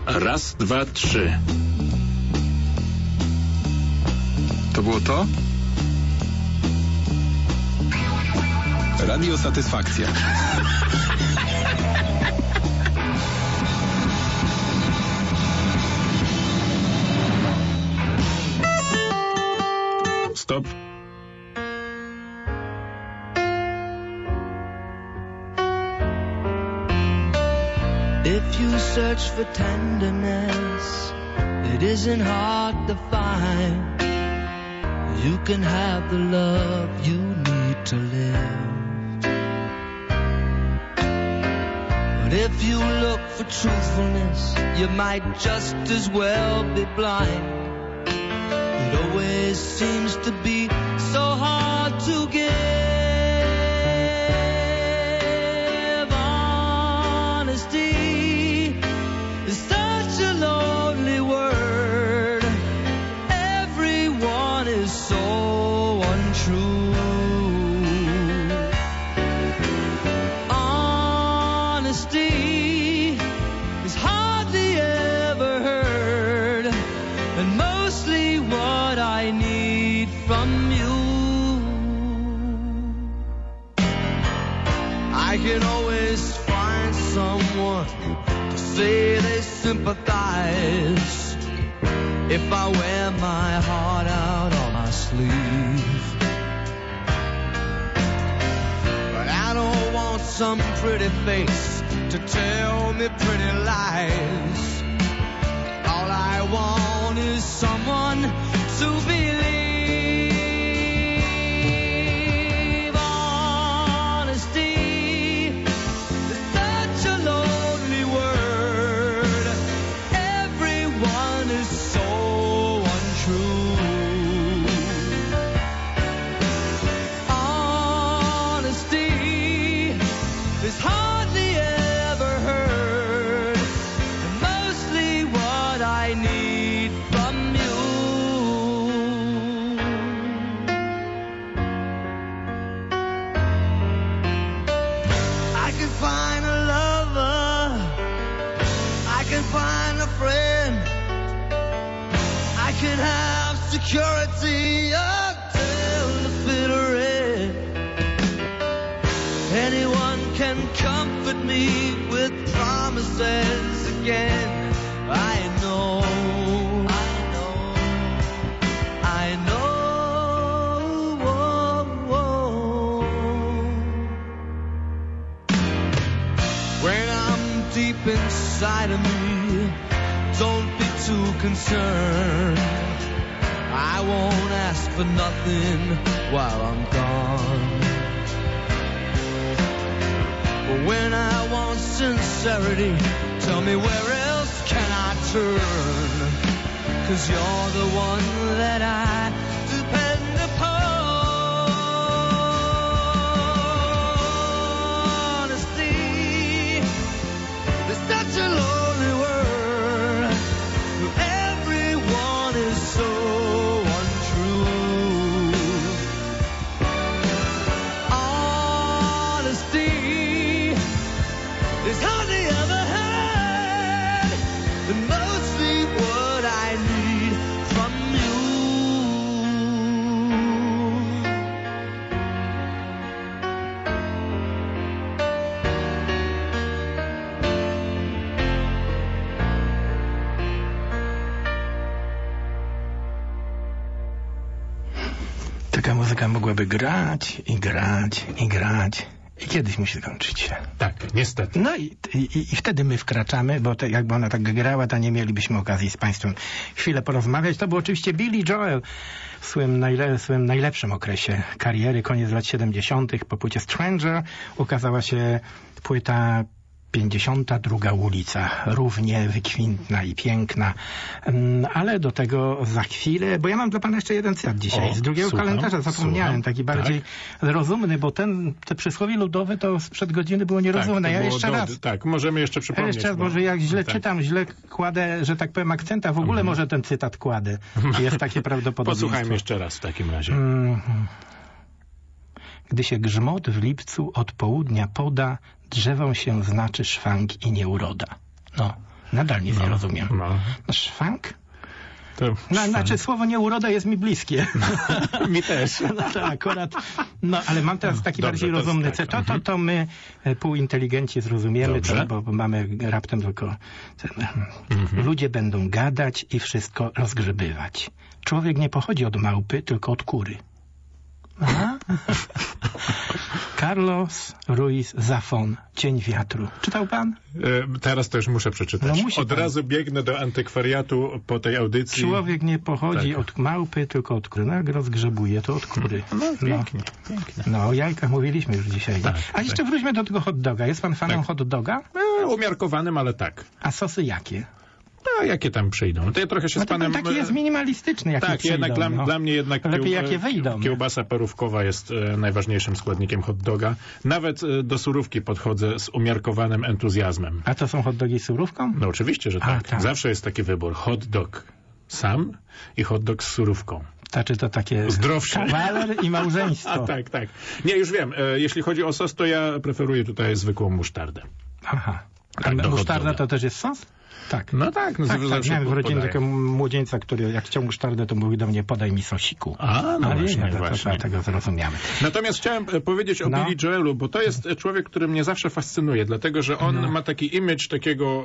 Raz, dwa, trzy. To było to? Radio Satysfakcja. Stop. If you search for tenderness, it isn't hard to find. You can have the love you need to live. But if you look for truthfulness, you might just as well be blind. It always seems to be so hard to give. Honesty is such a lonely word. Everyone is so untrue. Honesty is hardly ever heard, and mostly what I need from you. I can always find someone to say they sympathize if I wear my heart out on my sleeve. But I don't want some pretty face to tell me pretty lies. All I want is someone to believe. Honesty is such a lonely word. Everyone is so untrue. Honesty is hardly ever heard, and mostly what I need from you. I can find a lover, I can find a friend, I can have security until the bitter end. Anyone can comfort me with promises again. I know. When I'm deep inside of me, don't be too concerned. I won't ask for nothing while I'm gone. But when I want sincerity, tell me where else can I turn? 'Cause you're the one that I depend upon. Honesty is such a lonely word. Everyone is so untrue. Honesty is hardly ever heard, and mostly what I need from you. Taka muzyka mogłaby grać i grać i grać. I kiedyś musi skończyć się. Tak, niestety. No i wtedy my wkraczamy, bo jakby ona tak grała, to nie mielibyśmy okazji z Państwem chwilę porozmawiać. To był oczywiście Billy Joel w swoim najlepszym okresie kariery, koniec lat 70. Po płycie Stranger ukazała się płyta 52 ulica, równie wykwintna i piękna, ale do tego za chwilę, bo ja mam dla pana jeszcze jeden cytat dzisiaj, z drugiego kalendarza zapomniałem, taki bardziej rozumny, bo te przysłowie ludowe to sprzed godziny było nierozumne. Tak, ja jeszcze raz. Tak, możemy jeszcze przypomnieć. Jeszcze raz, bo jak źle czytam, źle kładę, że tak powiem, akcenta, w ogóle może ten cytat kładę. Jest takie prawdopodobieństwo. Posłuchajmy jeszcze raz w takim razie. Gdy się grzmot w lipcu od południa poda, drzewom się znaczy szwank i nieuroda. No. Nadal nic nie rozumiem. No. Szwank? To Znaczy słowo nieuroda jest mi bliskie. mi też. No to akurat, ale mam teraz taki Dobrze, bardziej to rozumny tak. to my półinteligenci zrozumiemy, Dobrze. bo mamy raptem tylko ludzie będą gadać i wszystko rozgrzebywać. Człowiek nie pochodzi od małpy, tylko od kury. Aha. Carlos Ruiz Zafón, Cień wiatru. Czytał pan? Teraz to już muszę przeczytać. No musi Od pan. razu biegnę do antykwariatu po tej audycji. Człowiek nie pochodzi Tak. od małpy, tylko od kury. No jak rozgrzebuje, to od kury. Pięknie. No, o jajkach mówiliśmy już dzisiaj. Tak, A jeszcze wróćmy do tego hot doga. Jest pan fanem Tak. hot doga? Umiarkowanym, ale tak. A sosy jakie? A jakie tam przyjdą? To ja trochę się No z to panem... taki jest minimalistyczny, jak Tak, jednak dla mnie jednak lepiej jakie wyjdą. kiełbasa parówkowa jest najważniejszym składnikiem hot doga. Nawet do surówki podchodzę z umiarkowanym entuzjazmem. A to są hot dogi z surówką? No oczywiście, że tak. tak. Zawsze jest taki wybór. Hot dog sam i hot dog z surówką. Znaczy to takie Zdrowsze. kawaler i małżeństwo. A tak. Nie, już wiem. Jeśli chodzi o sos, to ja preferuję tutaj zwykłą musztardę. Aha. Tak, do A hot musztarda doga. to też jest sos? Tak. No tak. Zawsze Miałem w rodzinie podaję. takiego młodzieńca, który jak chciał musztardę, to mówił do mnie, podaj mi sosiku. No właśnie, to właśnie. tego zrozumiamy. Natomiast chciałem powiedzieć o Billy Joelu, bo to jest człowiek, który mnie zawsze fascynuje, dlatego że on ma taki image takiego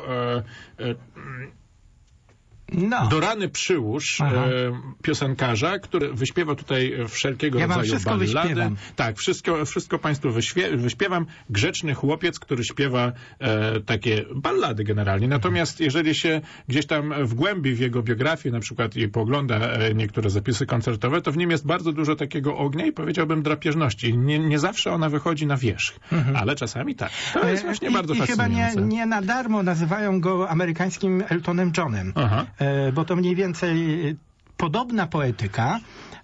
dorany przyłóż piosenkarza, który wyśpiewa tutaj wszelkiego Ja wam rodzaju wszystko ballady. wyśpiewam. Tak, wszystko Państwu wyśpiewam. Grzeczny chłopiec, który śpiewa takie ballady generalnie. Natomiast jeżeli się gdzieś tam wgłębi w jego biografię na przykład i pogląda niektóre zapisy koncertowe, to w nim jest bardzo dużo takiego ognia i powiedziałbym drapieżności. Nie zawsze ona wychodzi na wierzch, ale czasami tak. To jest właśnie bardzo I chyba fascynujące. nie na darmo nazywają go amerykańskim Eltonem Johnem. Aha. Bo to mniej więcej podobna poetyka,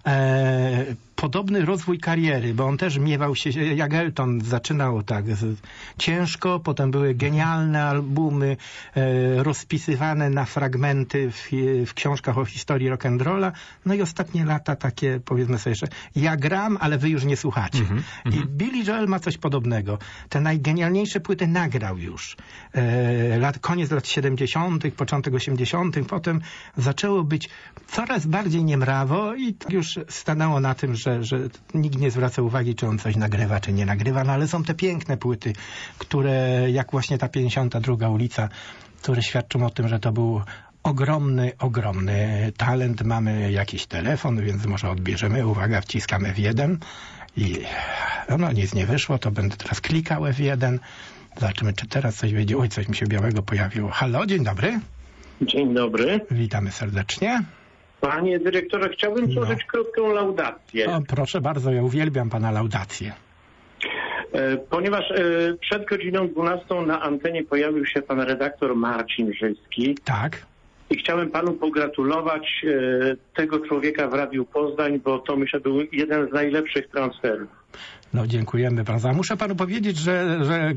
podobny rozwój kariery, bo on też miewał się, jak Elton zaczynał tak ciężko, potem były genialne albumy rozpisywane na fragmenty w książkach o historii rock'n'rolla, no i ostatnie lata takie, powiedzmy sobie jeszcze, ja gram, ale wy już nie słuchacie. I Billy Joel ma coś podobnego. Te najgenialniejsze płyty nagrał już. Koniec lat 70., początek 80., potem zaczęło być coraz bardziej niemrawo i już stanęło na tym, że nikt nie zwraca uwagi, czy on coś nagrywa, czy nie nagrywa, no ale są te piękne płyty, które, jak właśnie ta 52 ulica, które świadczą o tym, że to był ogromny talent. Mamy jakiś telefon, więc może odbierzemy. Uwaga, wciskamy F1 i nic nie wyszło, to będę teraz klikał F1. Zobaczymy, czy teraz coś wyjdzie. Oj, coś mi się białego pojawiło. Halo, dzień dobry. Dzień dobry. Witamy serdecznie. Panie dyrektorze, chciałbym złożyć krótką laudację. O, proszę bardzo, ja uwielbiam pana laudację. Ponieważ przed godziną 12 na antenie pojawił się pan redaktor Marcin Żyski. Tak. I chciałem panu pogratulować tego człowieka w Radiu Poznań, bo to myślę był jeden z najlepszych transferów. No dziękujemy bardzo. Muszę panu powiedzieć, że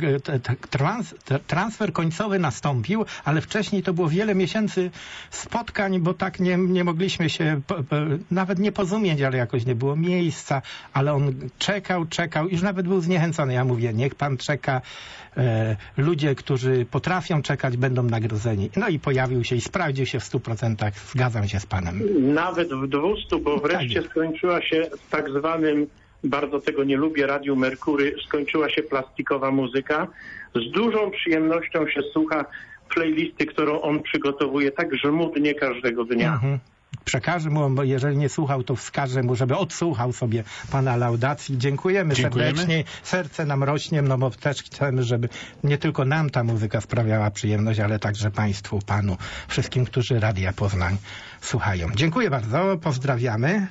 transfer końcowy nastąpił, ale wcześniej to było wiele miesięcy spotkań, bo tak nie mogliśmy się nawet nie porozumieć, ale jakoś nie było miejsca, ale on czekał, już nawet był zniechęcony. Ja mówię, niech pan czeka, ludzie, którzy potrafią czekać, będą nagrodzeni. No i pojawił się i sprawdził się w 100%. Zgadzam się z panem. Nawet w 200, bo wreszcie skończyła się z tak zwanym, bardzo tego nie lubię, Radiu Merkury, skończyła się plastikowa muzyka. Z dużą przyjemnością się słucha playlisty, którą on przygotowuje tak żmudnie każdego dnia. Przekażę mu, bo jeżeli nie słuchał, to wskażę mu, żeby odsłuchał sobie pana laudacji. Dziękujemy serdecznie. Serce nam rośnie, no bo też chcemy, żeby nie tylko nam ta muzyka sprawiała przyjemność, ale także państwu, panu, wszystkim, którzy Radia Poznań słuchają. Dziękuję bardzo, pozdrawiamy.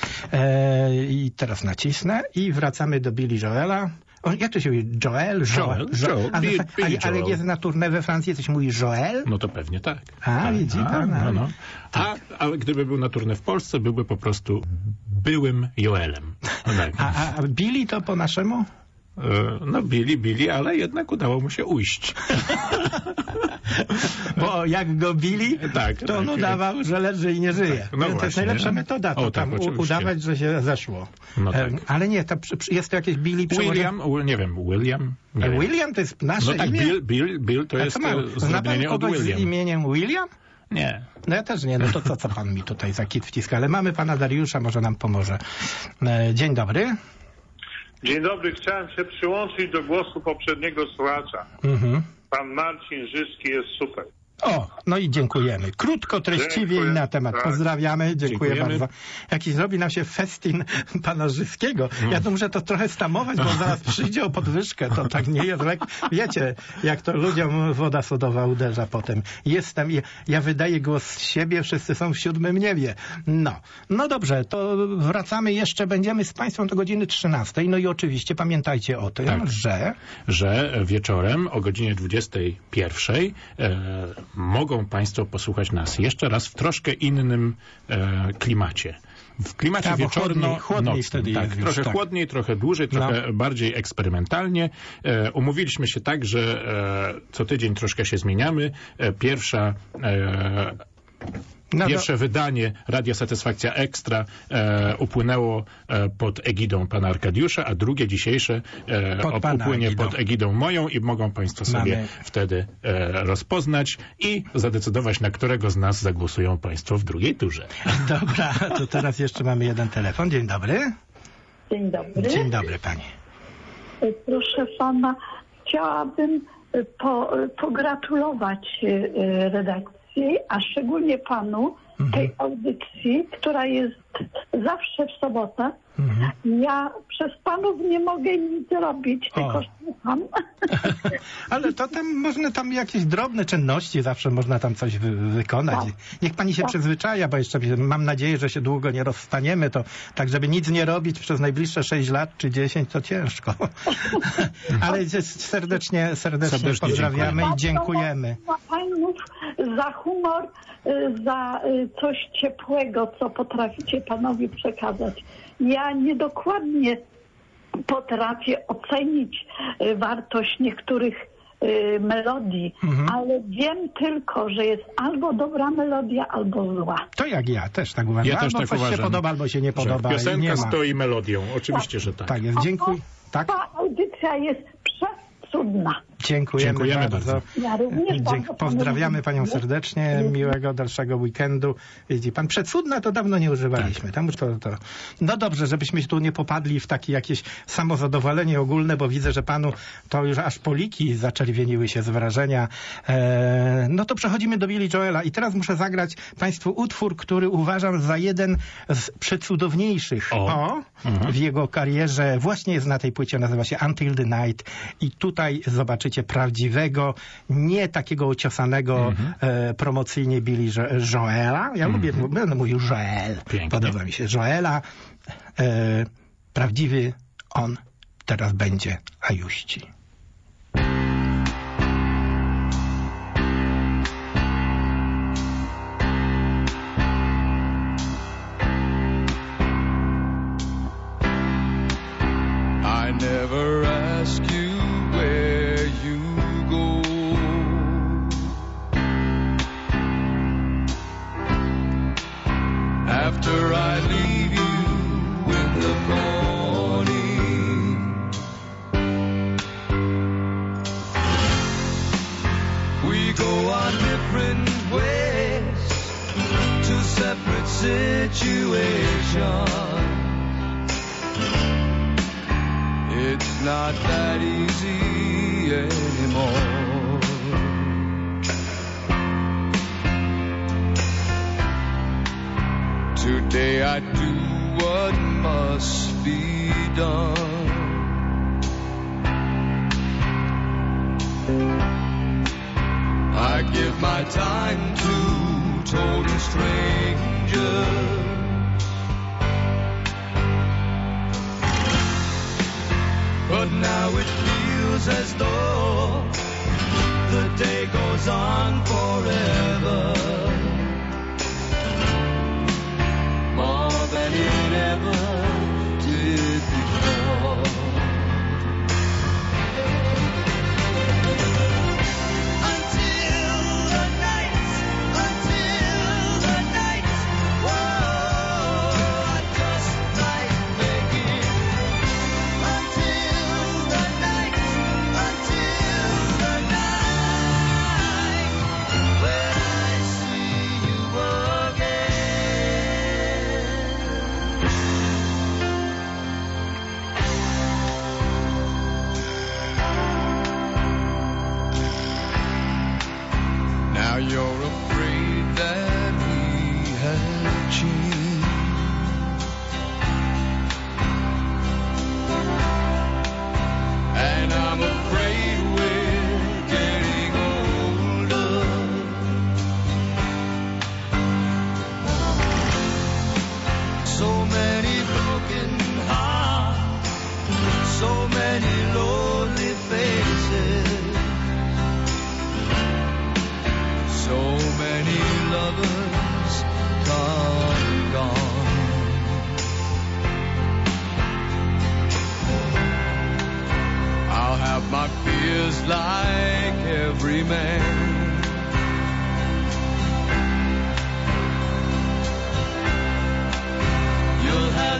I teraz nacisnę i wracamy do Billy Joela. Jak to się mówi? Joel? Ale jak jest na tournée we Francji, coś mówi Joel? No to pewnie tak. Widzi pan. No. Tak. A gdyby był na tournée w Polsce, byłby po prostu byłym Joelem. No tak. A Billy to po naszemu? No bili, ale jednak udało mu się ujść. Bo jak go bili, to on udawał, że leży i nie żyje. Tak, no to jest najlepsza metoda, to tam udawać, że się zeszło. No tak. Ale nie, jest to jakieś Billy William? William to jest nasze no tak, imię? Bill to jest zrobienie od William. Z imieniem William? Nie. No ja też nie, no to co pan mi tutaj za kit wciska? Ale mamy pana Dariusza, może nam pomoże. Dzień dobry. Dzień dobry, chciałem się przyłączyć do głosu poprzedniego słuchacza. Pan Marcin Żyski jest super. O, no i dziękujemy. Krótko, treściwie i na temat. Pozdrawiamy, dziękuję bardzo. Jakiś zrobi nam się festin pana Żyskiego. Ja to muszę to trochę stamować, bo zaraz przyjdzie o podwyżkę. To tak nie jest lekko. Wiecie, jak to ludziom woda sodowa uderza potem. Ja wydaję głos z siebie, wszyscy są w 7. niebie. No dobrze, to wracamy jeszcze, będziemy z państwem do godziny 13. No i oczywiście pamiętajcie o tym, że wieczorem o godzinie 21 mogą państwo posłuchać nas jeszcze raz w troszkę innym klimacie. W klimacie wieczorno-nocnym. Wtedy jest trochę chłodniej, trochę dłużej, trochę bardziej eksperymentalnie. Umówiliśmy się tak, że co tydzień troszkę się zmieniamy. Pierwsze wydanie Radia Satysfakcja Ekstra upłynęło pod egidą pana Arkadiusza, a drugie dzisiejsze upłynie pod egidą moją i mogą państwo sobie wtedy rozpoznać i zadecydować, na którego z nas zagłosują państwo w drugiej turze. Dobra, to teraz jeszcze mamy jeden telefon. Dzień dobry. Dzień dobry. Dzień dobry pani. Proszę pana, chciałabym pogratulować redakcji, a szczególnie panu tej audycji, która jest zawsze w sobotę. Ja przez panów nie mogę nic robić, tylko słucham. Ale to tam jakieś drobne czynności, zawsze można tam coś wykonać. Niech pani się przyzwyczaja, bo jeszcze mam nadzieję, że się długo nie rozstaniemy, to tak, żeby nic nie robić przez najbliższe 6 lat czy 10, to ciężko. Ale serdecznie pozdrawiamy i dziękujemy. Dla panów za humor, za coś ciepłego, co potraficie panowie przekazać. Ja niedokładnie potrafię ocenić wartość niektórych melodii, ale wiem tylko, że jest albo dobra melodia, albo zła. To jak ja też tak uważam. Ja też tak uważam. Albo się podoba, albo się nie podoba. Piosenka stoi melodią. Oczywiście, że tak. Tak jest. Dziękuję. Tak? Ta audycja jest przecudna. Dziękujemy bardzo. Ja również pozdrawiamy panią serdecznie. Miłego dalszego weekendu. Widzi pan, przecudna to dawno nie używaliśmy. Tam już to. No dobrze, żebyśmy się tu nie popadli w takie jakieś samozadowolenie ogólne, bo widzę, że panu to już aż poliki zaczerwieniły się z wrażenia. No to przechodzimy do Billy Joela i teraz muszę zagrać państwu utwór, który uważam za jeden z przecudowniejszych w jego karierze. Właśnie jest na tej płycie, nazywa się Until the Night i tutaj zobaczycie prawdziwego, nie takiego uciosanego promocyjnie Billy Joela. Ja będę mówił Joel. Pięknie. Podoba mi się Joela. Prawdziwy on teraz będzie Ajuści. I never ask you where you go. After I leave you in the morning, we go our different ways to separate situations. It's not that easy anymore. Today I do what must be done. I give my time to total strangers. But now it feels as though the day goes on forever, more than it ever did before.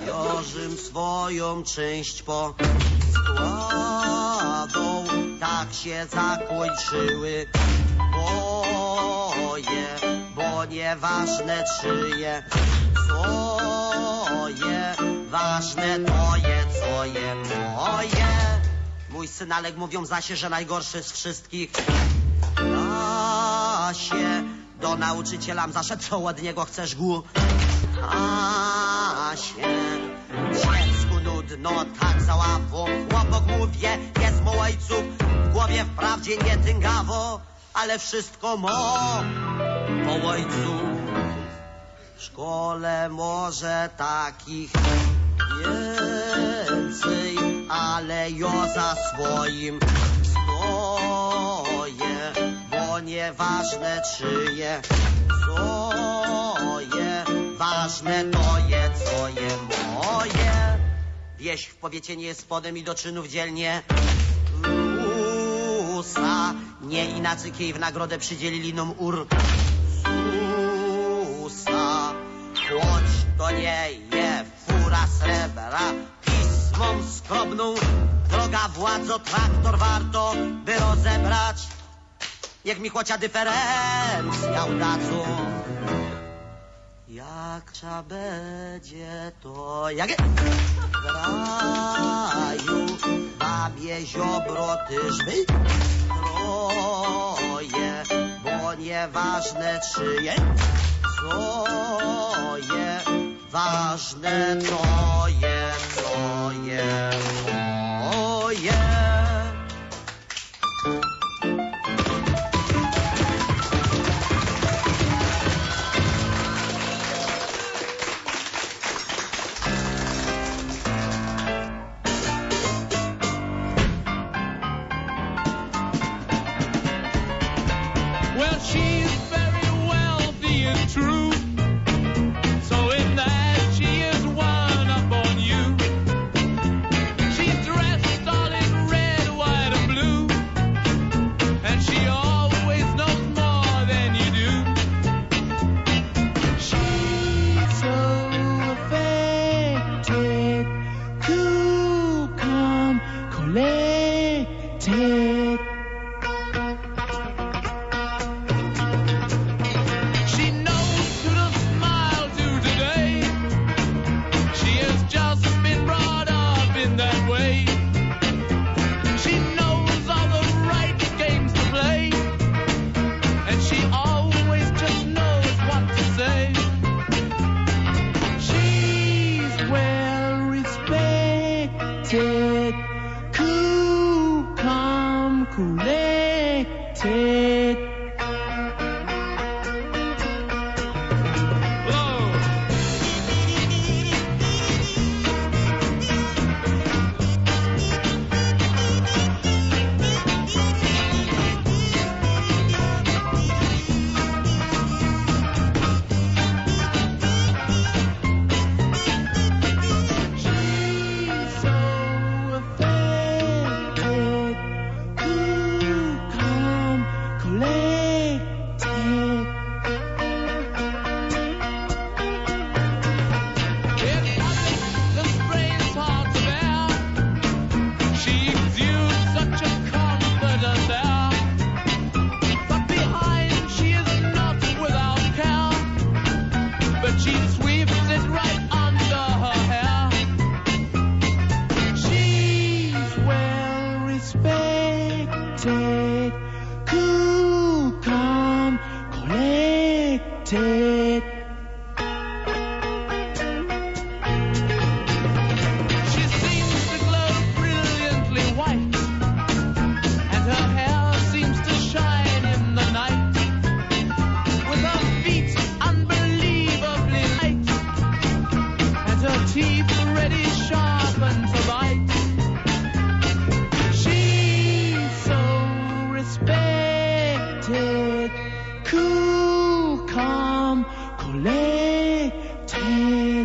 Jorzym swoją część po składą. Tak się zakończyły boje, bo nieważne czyje, co je, ważne to je, co je moje. Mój syn Alek mówią zasie, że najgorszy z wszystkich Asie. Do nauczycielam zaszedł, co od niego chcesz głup Asie. Dziecku nudno, tak za łapą chłopo głupie, jest mu ojców w głowie wprawdzie nie tyngawo, ale wszystko mo po ojcu. W szkole może takich więcej, ale ja za swoim stoję, bo nieważne czyje, co je, ważne to je, co je moje. Wieś w powiecie nie jest spodem i do czynów dzielnie Usa. Nie inaczej Kiej w nagrodę przydzielili nam Ursusa. Choć to nie je fura srebra, pismom skrobną, droga władzo, traktor warto by rozebrać. Niech mi chociaż dyferencjał dadzą. Jak trzeba będzie, to jak w raju babie ziobro tyżby troje, bo nieważne czyje, co je, ważne to je, co je moje. True, so in that she is one upon you. She's dressed all in red, white, and blue, and she always knows more than you do. She's so affected, cool, calm, collected. Cool, calm, collected. Cool, calm, collected. She seems to glow brilliantly white, and her hair seems to shine in the night, with her feet unbelievably light, and her teeth ready sharpened to bite. Respected, cool, calm, collected.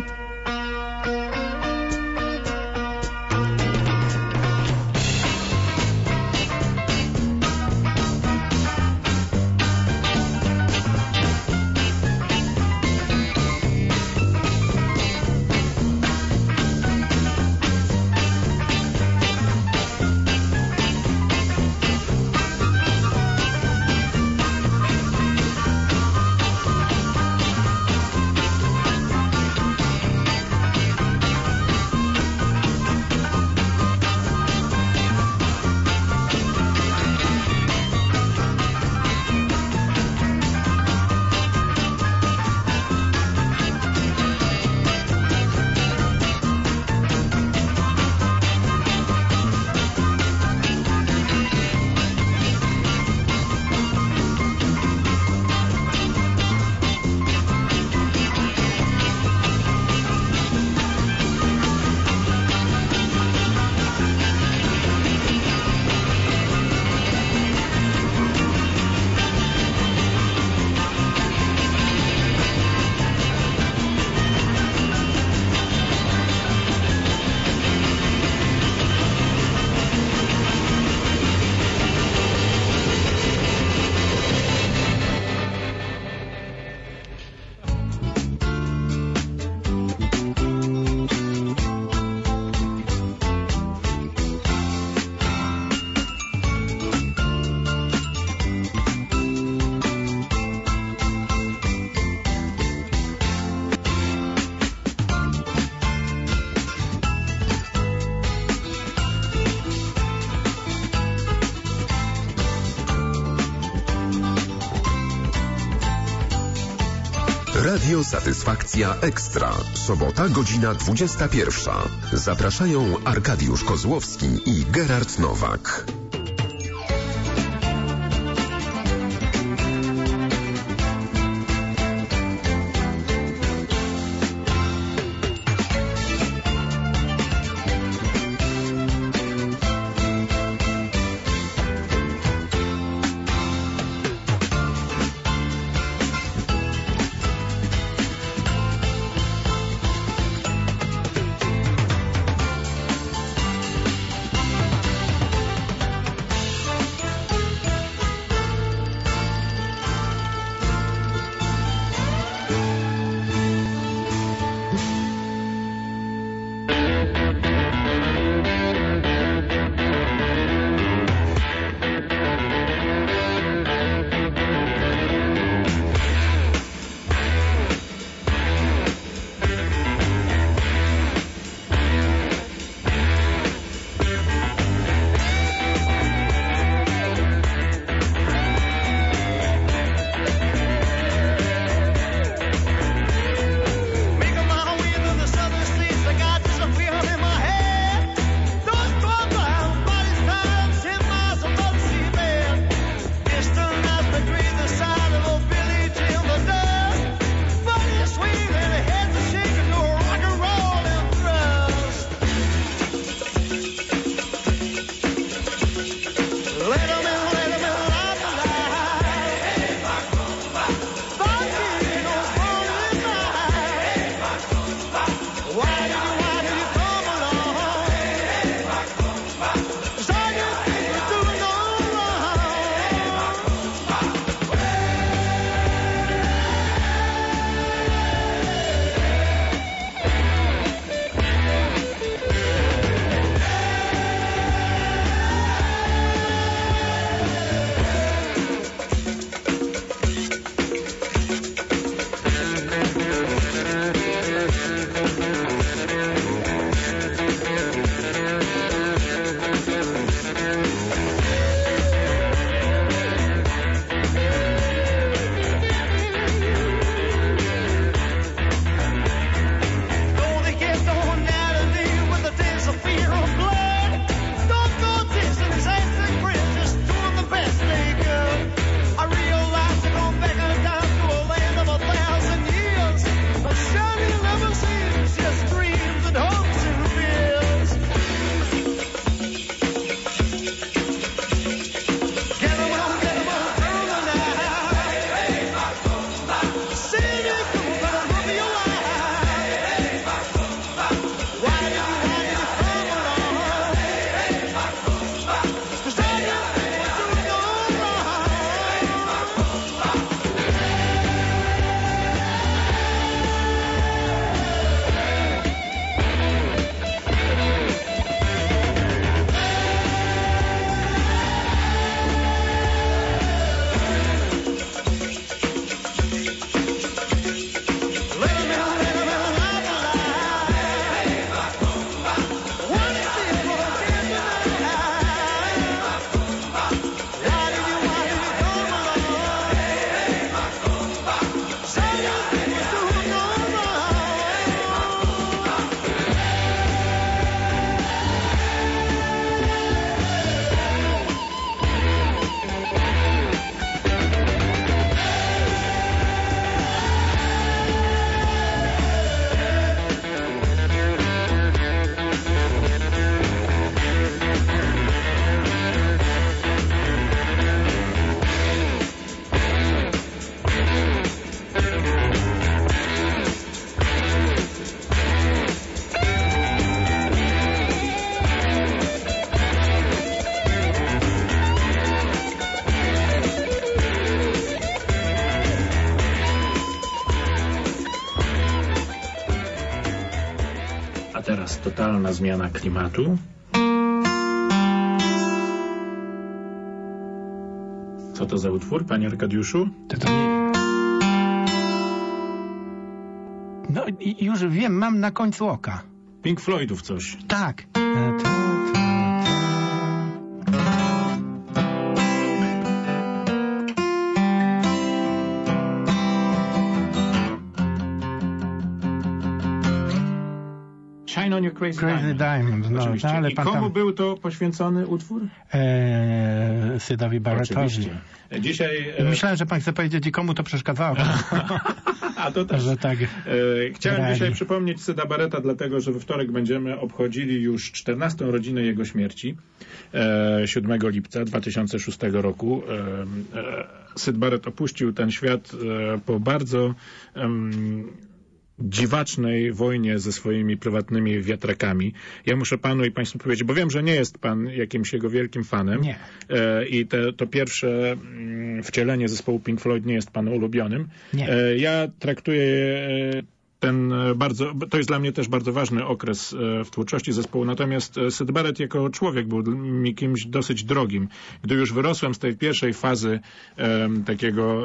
Radio Satysfakcja Ekstra. Sobota, godzina 21. Zapraszają Arkadiusz Kozłowski i Gerard Nowak. teraz totalna zmiana klimatu. Co to za utwór, panie Arkadiuszu? To nie... No już wiem, mam na końcu oka. Pink Floydów coś. Tak. Shine on Your Crazy Crazy Diamond. No, oczywiście. ale I pan komu tam... był to poświęcony utwór? Sydowi Barrettowi. Oczywiście. Dzisiaj... Myślałem, że pan chce powiedzieć, i komu to przeszkadzało. A to też. Że tak chciałem grali. dzisiaj przypomnieć Syda Barretta, dlatego że we wtorek będziemy obchodzili już 14. rodzinę jego śmierci, 7 lipca 2006 roku. Syd Barrett opuścił ten świat po bardzo dziwacznej wojnie ze swoimi prywatnymi wiatrakami. Ja muszę panu i państwu powiedzieć, bo wiem, że nie jest pan jakimś jego wielkim fanem. Nie. I to pierwsze wcielenie zespołu Pink Floyd nie jest panu ulubionym. Nie. Ja traktuję to jest dla mnie też bardzo ważny okres w twórczości zespołu, natomiast Syd Barrett jako człowiek był mi kimś dosyć drogim. Gdy już wyrosłem z tej pierwszej fazy takiego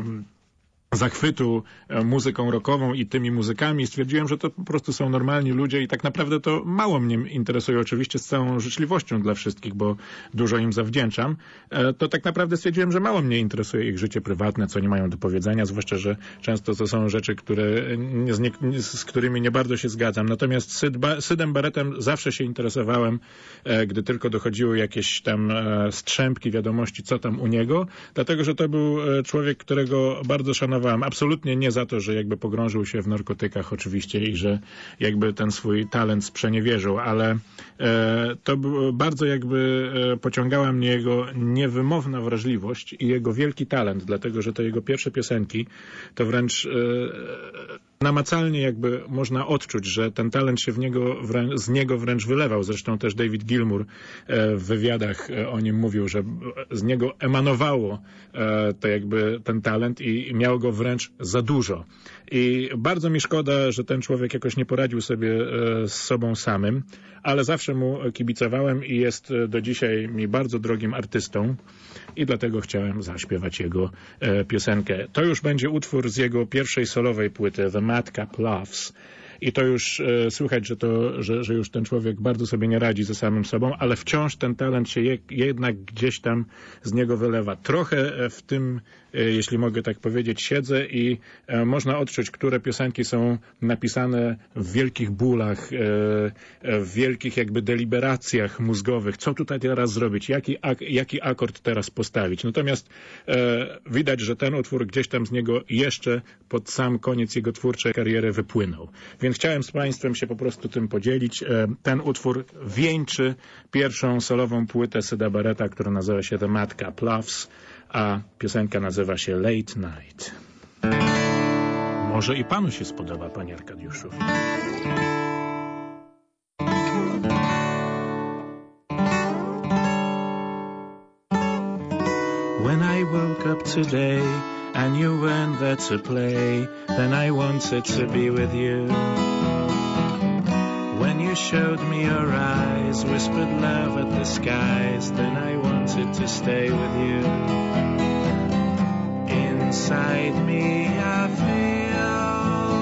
zachwytu muzyką rockową i tymi muzykami, stwierdziłem, że to po prostu są normalni ludzie i tak naprawdę to mało mnie interesuje, oczywiście z całą życzliwością dla wszystkich, bo dużo im zawdzięczam, to tak naprawdę stwierdziłem, że mało mnie interesuje ich życie prywatne, co nie mają do powiedzenia, zwłaszcza, że często to są rzeczy, z którymi nie bardzo się zgadzam. Natomiast Sydem Barrettem zawsze się interesowałem, gdy tylko dochodziły jakieś tam strzępki wiadomości, co tam u niego, dlatego, że to był człowiek, którego bardzo szanowałem. Absolutnie nie za to, że jakby pogrążył się w narkotykach oczywiście i że jakby ten swój talent sprzeniewierzył, ale to bardzo jakby pociągała mnie jego niewymowna wrażliwość i jego wielki talent, dlatego, że te jego pierwsze piosenki to wręcz namacalnie jakby można odczuć, że ten talent się z niego wręcz wylewał. Zresztą też David Gilmour w wywiadach o nim mówił, że z niego emanowało to jakby ten talent i miał go wręcz za dużo. I bardzo mi szkoda, że ten człowiek jakoś nie poradził sobie z sobą samym, ale zawsze mu kibicowałem i jest do dzisiaj mi bardzo drogim artystą i dlatego chciałem zaśpiewać jego piosenkę. To już będzie utwór z jego pierwszej solowej płyty The Madcap Loves. I to już słychać, że już ten człowiek bardzo sobie nie radzi ze samym sobą, ale wciąż ten talent się jednak gdzieś tam z niego wylewa. Trochę w tym, jeśli mogę tak powiedzieć, siedzę i można odczuć, które piosenki są napisane w wielkich bólach, w wielkich jakby deliberacjach mózgowych. Co tutaj teraz zrobić? Jaki akord teraz postawić? Natomiast widać, że ten utwór gdzieś tam z niego jeszcze pod sam koniec jego twórczej kariery wypłynął. Więc chciałem z państwem się po prostu tym podzielić. Ten utwór wieńczy pierwszą solową płytę Syda Barretta, która nazywa się The Madcap Loves, a piosenka nazywa się Late Night. Może i panu się spodoba, panie Arkadiuszu. When I woke up today and you weren't there to play, then I wanted to be with you. When you showed me your eyes, whispered love at the skies, then I wanted to stay with you. Inside me I feel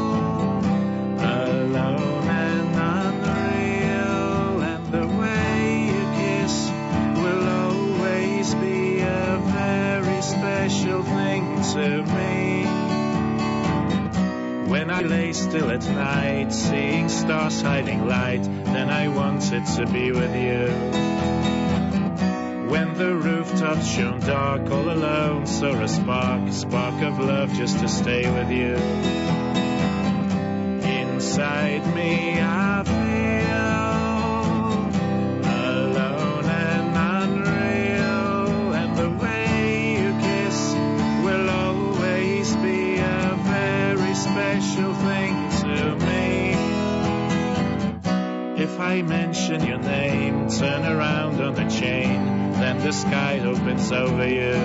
alone and unreal, and the way you kiss will always be a very special thing to me. When I lay still at night, seeing stars hiding light, then I wanted to be with you. When the rooftops shone dark, all alone, saw a spark of love just to stay with you. Inside me I feel alone and unreal, and the way you kiss will always be a very special thing to me. If I mention your name, turn around on the chain, then the sky opens over you.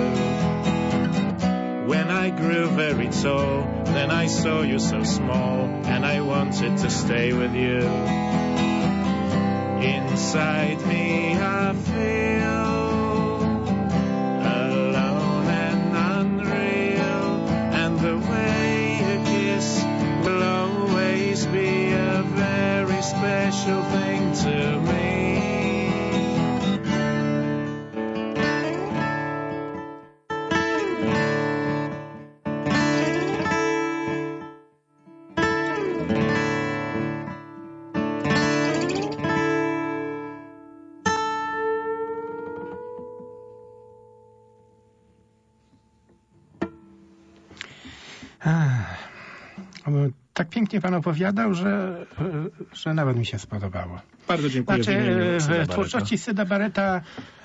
When I grew very tall, then I saw you so small, and I wanted to stay with you. Inside me I feel alone and unreal, and the way you kiss will always be a very special thing to me. Tak pięknie pan opowiadał, że nawet mi się spodobało. Bardzo dziękuję. Znaczy, w twórczości Syda Barretta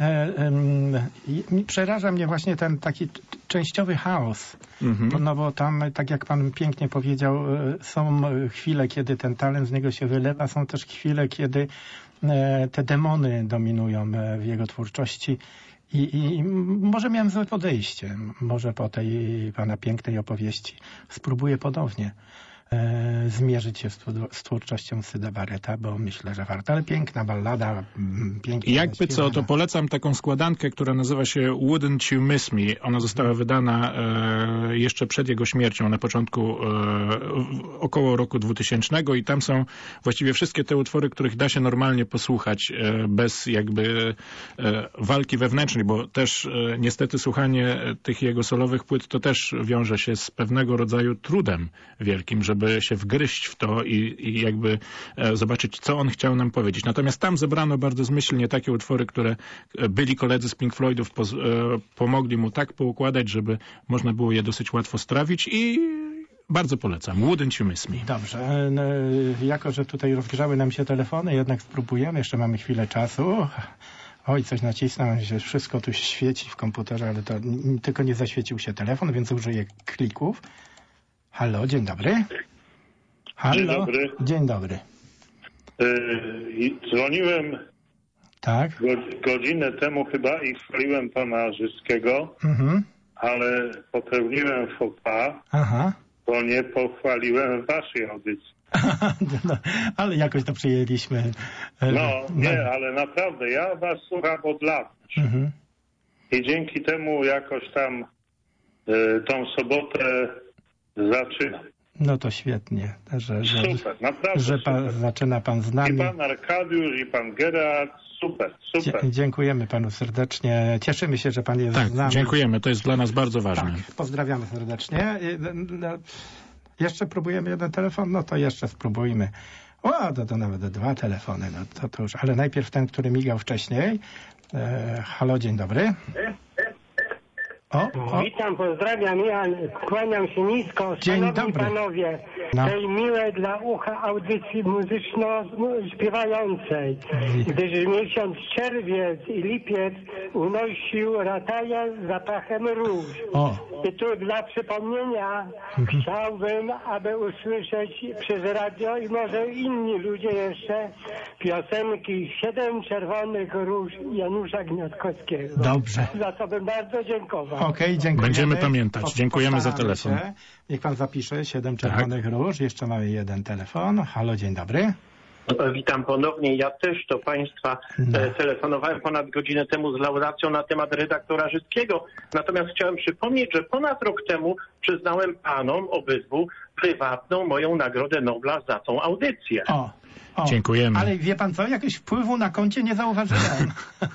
przeraża mnie właśnie ten taki częściowy chaos. No bo tam, tak jak pan pięknie powiedział, są chwile, kiedy ten talent z niego się wylewa, są też chwile, kiedy te demony dominują w jego twórczości. I może miałem złe podejście. Może po tej pana pięknej opowieści spróbuję ponownie zmierzyć się z twórczością Syda Barretta, bo myślę, że warto. Ale piękna ballada, pięknie jakby co, to polecam taką składankę, która nazywa się Wouldn't You Miss Me. Ona została wydana jeszcze przed jego śmiercią, na początku około roku 2000 i tam są właściwie wszystkie te utwory, których da się normalnie posłuchać bez jakby walki wewnętrznej, bo też niestety słuchanie tych jego solowych płyt to też wiąże się z pewnego rodzaju trudem wielkim, żeby się wgryźć w to i jakby zobaczyć, co on chciał nam powiedzieć. Natomiast tam zebrano bardzo zmyślnie takie utwory, które byli koledzy z Pink Floydów pomogli mu tak poukładać, żeby można było je dosyć łatwo strawić i bardzo polecam. Wouldn't You Miss Me. Dobrze. Jako że tutaj rozgrzały nam się telefony, jednak spróbujemy. Jeszcze mamy chwilę czasu. Oj, coś nacisnąłem, że wszystko tu świeci w komputerze, ale to tylko nie zaświecił się telefon, więc użyję klików. Halo, dzień dobry. Halo. Dzień dobry. Dzień dobry. Dzwoniłem godzinę temu chyba i chwaliłem pana Żyskiego, ale popełniłem faux pas, bo nie pochwaliłem waszej audycji. No, ale jakoś to przyjęliśmy. Ale naprawdę, ja was słucham od lat. I dzięki temu jakoś tam tą sobotę zaczynam. No to świetnie, super, naprawdę że zaczyna pan z nami. I pan Arkadiusz, i pan Gerard, super. Dziękujemy panu serdecznie. Cieszymy się, że pan jest z nami. Dziękujemy, to jest dla nas bardzo ważne. Tak, pozdrawiamy serdecznie. Jeszcze próbujemy jeden telefon? No to jeszcze spróbujmy. To nawet 2 telefony. No to już, ale najpierw ten, który migał wcześniej. Halo, dzień dobry. Witam, pozdrawiam, Jan, kłaniam się nisko. Dzień Szanowni dobry. Panowie, tej miłej dla ucha audycji muzyczno-śpiewającej, gdyż miesiąc czerwiec i lipiec unosił rataje z zapachem róż. I tu dla przypomnienia chciałbym, aby usłyszeć przez radio i może inni ludzie jeszcze piosenki 7 czerwonych róż Janusza Gniatkowskiego. Dobrze. Za co bym bardzo dziękował. Okej, dziękujemy. Będziemy pamiętać. Dziękujemy za telefon. Niech pan zapisze 7 czerwonych róż. Jeszcze mamy jeden telefon. Halo, dzień dobry. Witam ponownie. Ja też do państwa telefonowałem ponad godzinę temu z laudacją na temat redaktora Żyskiego. Natomiast chciałem przypomnieć, że ponad rok temu przyznałem panom obydwu prywatną moją Nagrodę Nobla za tą audycję. Dziękujemy. Ale wie pan co? Jakiegoś wpływu na koncie nie zauważyłem.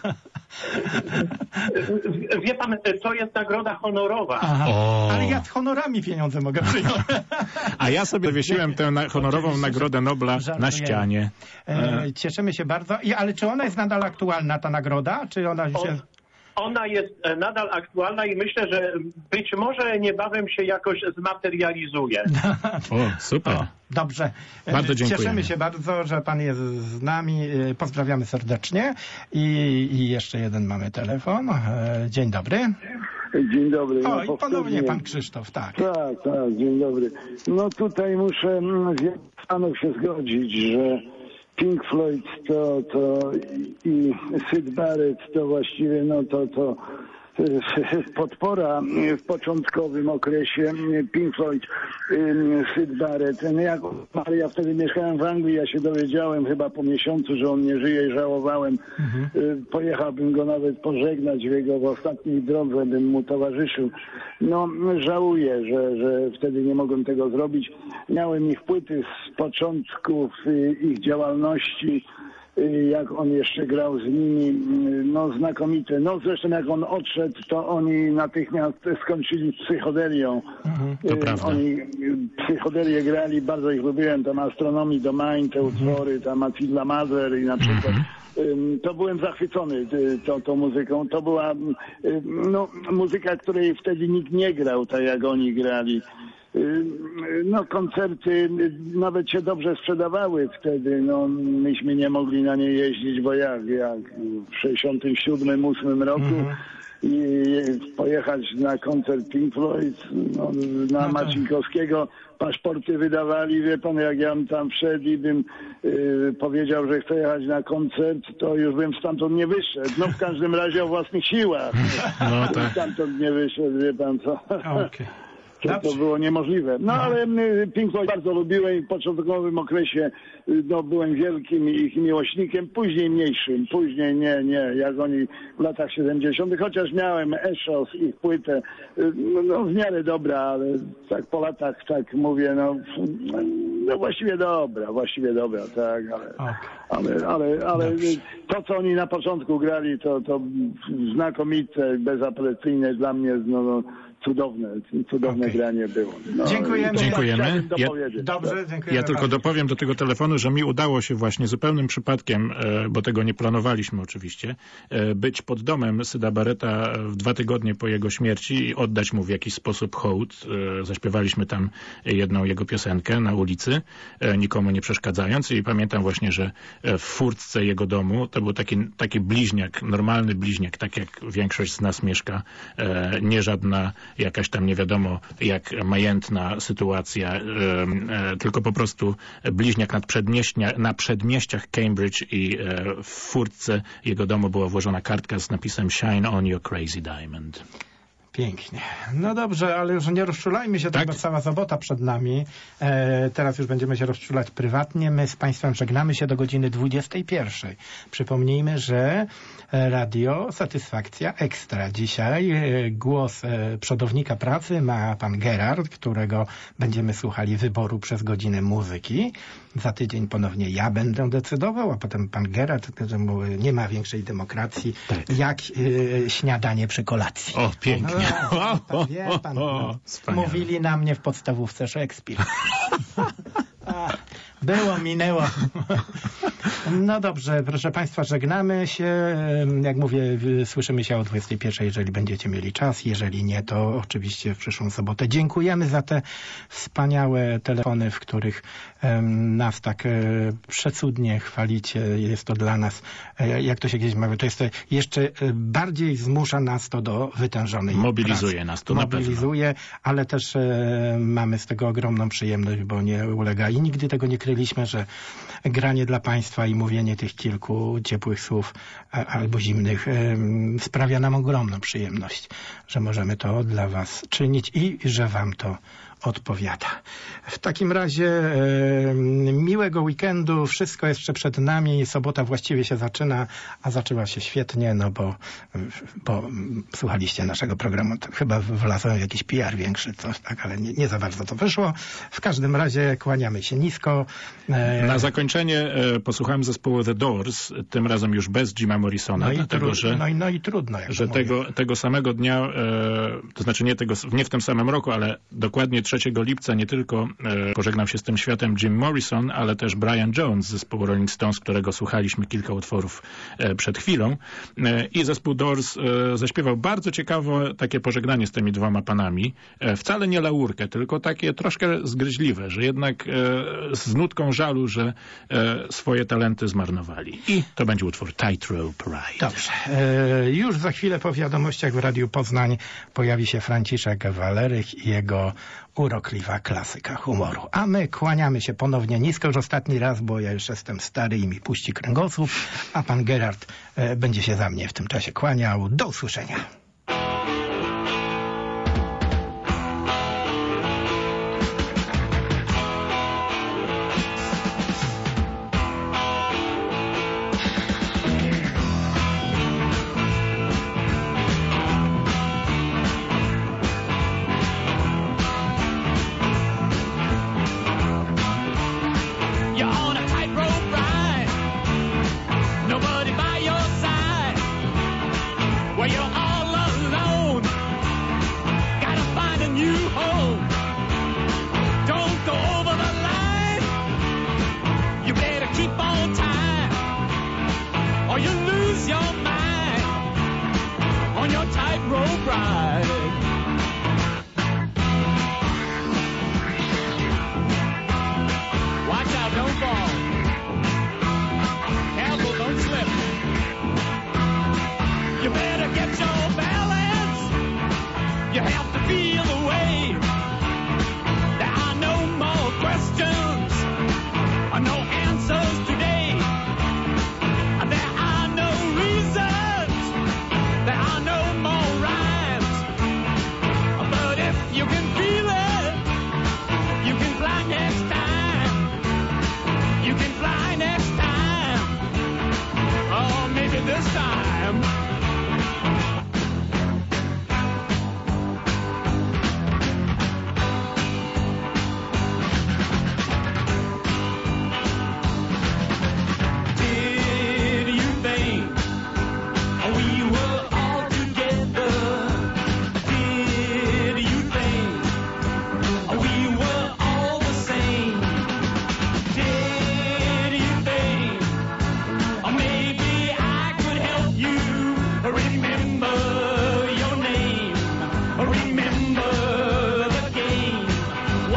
Wie pan, to jest nagroda honorowa. Ale ja z honorami pieniądze mogę przyjąć. A ja sobie zawiesiłem tę honorową Nagrodę Nobla na ścianie. Cieszymy się bardzo. Ale czy ona jest nadal aktualna, ta nagroda? Czy ona już jest... Ona jest nadal aktualna i myślę, że być może niebawem się jakoś zmaterializuje. Super. Dobrze. Bardzo dziękujemy. Cieszymy się bardzo, że pan jest z nami. Pozdrawiamy serdecznie. I jeszcze jeden mamy telefon. Dzień dobry. Dzień dobry. I ponownie pan Krzysztof, tak. Tak, dzień dobry. No tutaj muszę z panów się zgodzić, że Pink Floyd i Syd Barrett to właściwie to podpora w początkowym okresie. Pink Floyd, Syd Barrett. Ja wtedy mieszkałem w Anglii, ja się dowiedziałem chyba po miesiącu, że on nie żyje i żałowałem. Pojechałbym go nawet pożegnać w ostatniej drodze, bym mu towarzyszył. No, żałuję, że wtedy nie mogłem tego zrobić. Miałem ich płyty z początków ich działalności, jak on jeszcze grał z nimi, no znakomite. No zresztą jak on odszedł, to oni natychmiast skończyli psychodelią. To prawda. Oni psychodelię grali, bardzo ich lubiłem, tam Astronomii Domain, te utwory, tam Matilda Mather i na przykład. To byłem zachwycony tą muzyką. To była muzyka, której wtedy nikt nie grał, tak jak oni grali. no koncerty nawet się dobrze sprzedawały wtedy, no myśmy nie mogli na nie jeździć, bo jak w 67-8 roku i pojechać na koncert Pink Floyd, no, na Marcinkowskiego paszporty wydawali, wie pan, jak ja bym tam wszedł i bym powiedział, że chcę jechać na koncert, to już bym stamtąd nie wyszedł. No w każdym razie o własnych siłach. No tak. Stamtąd nie wyszedł, wie pan co. Okay. To było niemożliwe. No ale Pink Floyd bardzo lubiłem i w początkowym okresie byłem wielkim ich miłośnikiem, później mniejszym, później nie, jak oni w latach 70., chociaż miałem Eshos, ich płytę, no w miarę dobra, ale tak po latach tak mówię, no właściwie dobra, tak, ale to, co oni na początku grali, to znakomite, bezapelacyjne dla mnie, cudowne granie było. No, dziękujemy. Dobrze, dziękuję. Ja tylko dopowiem do tego telefonu, że mi udało się właśnie zupełnym przypadkiem, bo tego nie planowaliśmy oczywiście, być pod domem Syda Barretta w 2 tygodnie po jego śmierci i oddać mu w jakiś sposób hołd. Zaśpiewaliśmy tam jedną jego piosenkę na ulicy, nikomu nie przeszkadzając, i pamiętam właśnie, że w furtce jego domu to był taki bliźniak, normalny bliźniak, tak jak większość z nas mieszka, nie żadna jakaś tam nie wiadomo jak majętna sytuacja, tylko po prostu bliźniak na przedmieściach Cambridge, i w furtce jego domu była włożona kartka z napisem Shine on your crazy diamond. Pięknie. No dobrze, ale już nie rozczulajmy się, tak? Bo cała sobota przed nami. Teraz już będziemy się rozczulać prywatnie. My z Państwem żegnamy się do godziny 21. Przypomnijmy, że Radio Satysfakcja Ekstra. Dzisiaj głos przodownika pracy ma pan Gerard, którego będziemy słuchali wyboru przez godzinę muzyki. Za tydzień ponownie ja będę decydował, a potem pan Gerard, że nie ma większej demokracji jak śniadanie przy kolacji. O, pięknie. No, wie pan, mówili na mnie w podstawówce Szekspir. Było, minęło. No dobrze, proszę Państwa, żegnamy się. Jak mówię, słyszymy się o 21, jeżeli będziecie mieli czas. Jeżeli nie, to oczywiście w przyszłą sobotę. Dziękujemy za te wspaniałe telefony, w których nas tak przecudnie chwalicie. Jest to dla nas, jak to się gdzieś mówi, to jest jeszcze bardziej zmusza nas to do wytężonej Mobilizuje pracy. Nas to Mobilizuje, na pewno. Ale też mamy z tego ogromną przyjemność, bo nie ulega i nigdy tego nie kryliśmy, że granie dla Państwa i mówienie tych kilku ciepłych słów albo zimnych sprawia nam ogromną przyjemność, że możemy to dla Was czynić i że Wam to odpowiada. W takim razie miłego weekendu, wszystko jeszcze przed nami, sobota właściwie się zaczyna, a zaczęła się świetnie, no bo słuchaliście naszego programu, to chyba wlazłem w jakiś PR większy, coś tak, ale nie za bardzo to wyszło. W każdym razie kłaniamy się nisko. Na zakończenie posłuchałem zespołu The Doors, tym razem już bez Jima Morrisona, dlatego że trudno, że tego samego dnia, to znaczy nie w tym samym roku, ale dokładnie 3 lipca nie tylko pożegnał się z tym światem Jim Morrison, ale też Brian Jones z zespołu Rolling Stones, którego słuchaliśmy kilka utworów przed chwilą. I zespół Doors zaśpiewał bardzo ciekawe takie pożegnanie z tymi 2 panami. Wcale nie laurkę, tylko takie troszkę zgryźliwe, że jednak z nutką żalu, że swoje talenty zmarnowali. I to będzie utwór Tightrope Ride. Dobrze. Już za chwilę po wiadomościach w Radiu Poznań pojawi się Franciszek Walerych i jego urokliwa klasyka humoru. A my kłaniamy się ponownie nisko już ostatni raz, bo ja już jestem stary i mi puści kręgosłup, a pan Gerard będzie się za mnie w tym czasie kłaniał. Do usłyszenia. Well, you're all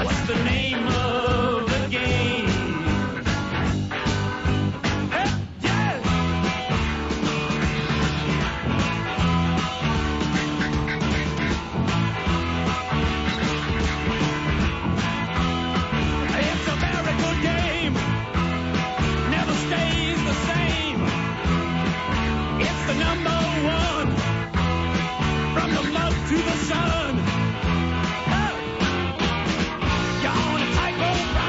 What's the name of the game? Hey, yeah! It's a very good game. Never stays the same. It's the number one. From the mud to the sun. You're on a tightrope ride.